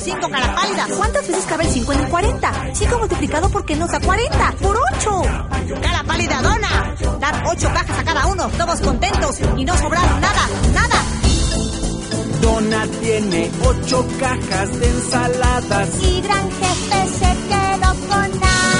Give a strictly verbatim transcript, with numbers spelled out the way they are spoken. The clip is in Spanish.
cinco, cara pálida. ¿Cuántas veces cabe el cinco en el cuarenta? cinco multiplicado por qué nos da cuarenta. ¡Por ocho! Cara pálida, dona. Dar ocho cajas a cada uno, todos contentos y no sobraron nada, nada. Dona tiene ocho cajas de ensaladas y Gran Jefe se quedó con nada.